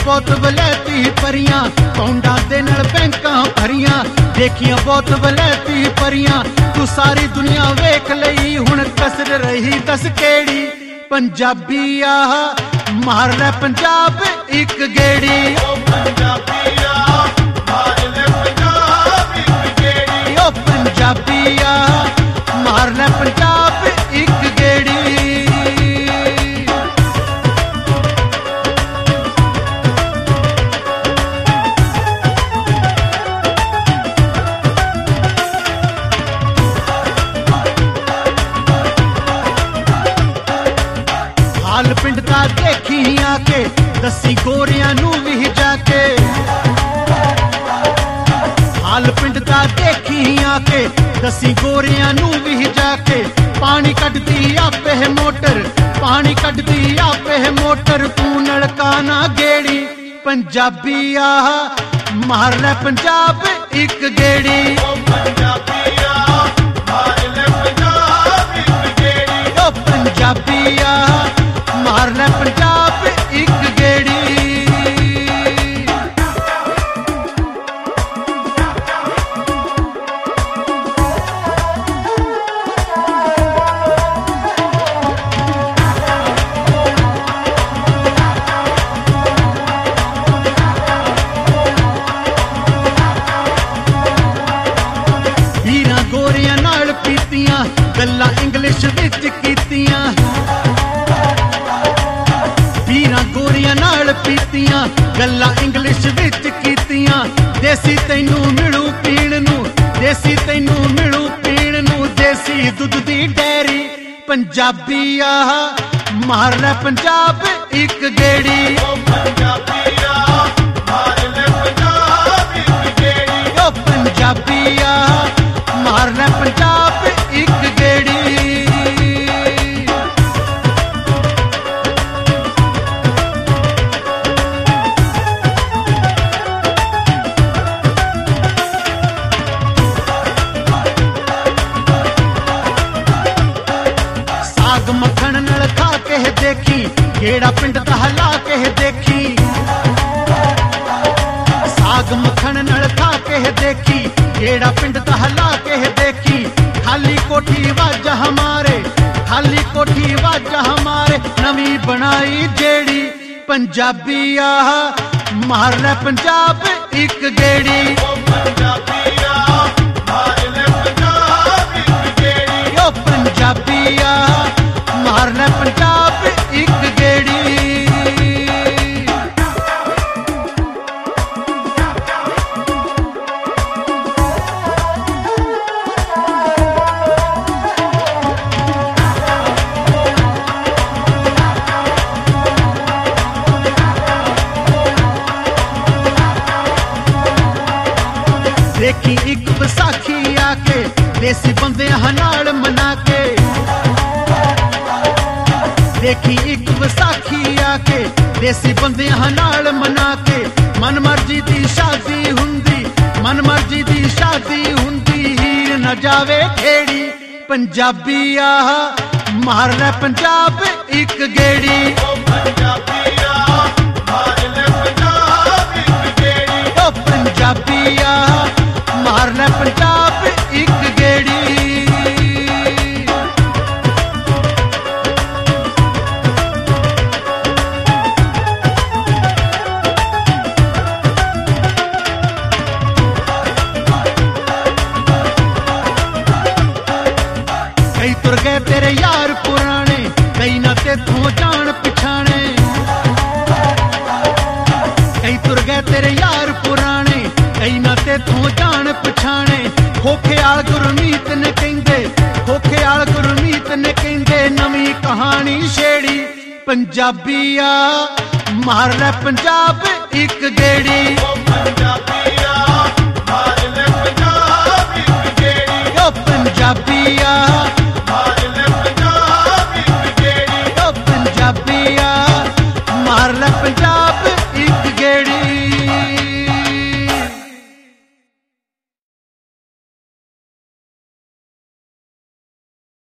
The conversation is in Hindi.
बहुत वलैती परियां पौंडा दे नाल बैंकां भरियां देखियां बहुत वलैती परियां तू सारी दुनिया वेख लई हुण कसर रही दस केड़ी पंजाबी आह मार ले पंजाब एक गेड़ी ओ पंजाबी आह मार ले पंजाब एक गेड़ी ओ पंजाबी आह मार ले पंजाब एक गेड़ी हाल पिंड दा देखी आके दसी गोरियां नू भी जाके हाल पिंड दा देखी आके दसी गोरियां नू भी जाके पानी कटदी आपे है मोटर पानी कटदी आपे है मोटर तू नलका ना गेड़ी पंजाबी आह मार ले पंजाब एक गेड़ी ओ पंजाबी आह मार ले पंजाब एक गेड़ी ओ पंजाबी आह मार ले पंजाब एक गेड़ी वीरां गोरियां नाल पीतियां गल्लां इंग्लिश विच कीतियां वीरां गोरियां नाल पीतियां गल्लां इंग्लिश विच कीतियां देसी तैनू मिलू पीण नू देसी तैनू मिलू पीण नू देसी दुध दी डेयरी पंजाबी आह मार ले पंजाब एक गेड़ी ओ पंजाबी आह मार ले पंजाब एक गेड़ी ओ पंजाबी आह मार ले पंजाब एक गेड़ी साग मक्खन नाल खा के देखी केड़ा पिंड दा हला के देखी साग मक्खन नाल खा के देखी केड़ा पिंड दा हला के देखी खाली कोठी वाजा हमारे खाली कोठी वाजा हमारे नवी बनाई जेड़ी पंजाबी आह मार ले पंजाब एक गेड़ी ओ पंजाबी आह मार ले पंजाब एक गेड़ी ओ पंजाबी आह मार ले पंजाब एक गेड़ी देखी एक विसाखी आके देसी बंदे नाल मना के देखी एक विसाखी आके देसी बंदे नाल मना के मन मर्जी दी शादी हुंदी मन मर्जी दी शादी हुंदी हीर न जावे खेड़ी पंजाबी आह मार ले पंजाब एक गेड़ी ओ पंजाबी आह मार ले पंजाब एक गेड़ी ओ पंजाबी आह मार ले पंजाब एक गेड़ी कई तुर गए तेरे यार पुराने कई ना तेथों जान पिछाने कई तुर गए तेरे यार पुराने कई ना तेथों जान पिछाने खोखेआल गुरमीत ने कहंदे खोखेआल गुरमीत ने कहंदे नवी कहानी छेड़ी पंजाबी आह मार ले पंजाब एक गेड़ी ओ पंजाबी आह मार ले पंजाब एक गेड़ी ओ पंजाबी आह